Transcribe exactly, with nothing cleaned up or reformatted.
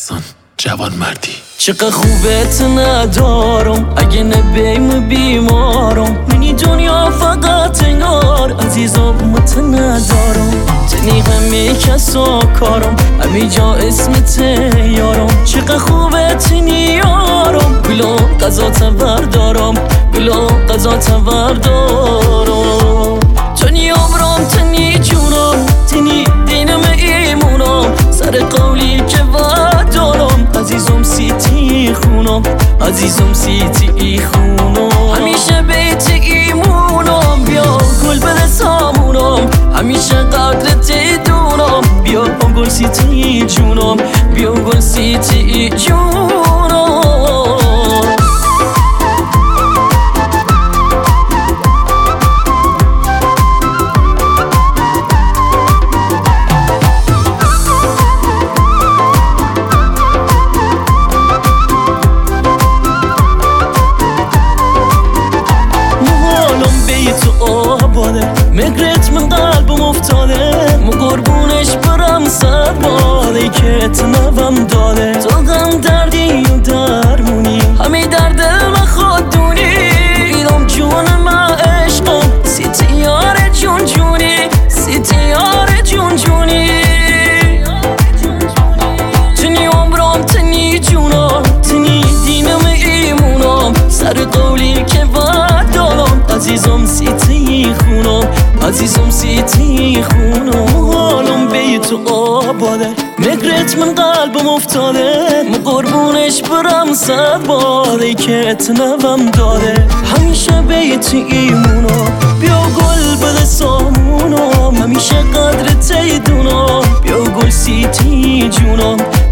داستان جوان مردی. چقدر خوبت ندارم اگه نبیم بیمارم، منی دنیا فقط انگار عزیزم مت ندارم. تنی همه کسا کارم همه جا اسمت یارم. چقدر خوبت نیارم بلا قضا تبردارم، بلا قضا تبردارم. تنی عمرم تنی جونم تنی دینم ایمونم، سر قولی که وعد دارم عزیزم سیتی خونم، عزیزم سیتی خونم. همیشه بیت ایمونم، بیا گل بده سامونم، همیشه قدرت دونم، بیا گل سیتی جونم، بیا گل سیتی جونم. مگرت من قلبم افتاده، مو قربونش برم صد باده که اتنوم داده. تو غم دردی و درمونی همه در دل من خوددونی، بیدم جون من عشقم سیتی یار جون جونی، سیتی یار جون جونی. تنی عمرم تنی جونم تنی دینم ایمونم، سر قولی که وعد دارم عزیزم سیتی خونم، عزیزم سیتی خونم. حالم بی تو آباده، مگرت من قلبم افتاده، مو قربونش برم صد باده که اتنوم داده. همیشه بیت ایمونم، بیا گل بده سامونم، همیشه قدرت دونم، بیا گل سیتی جونم،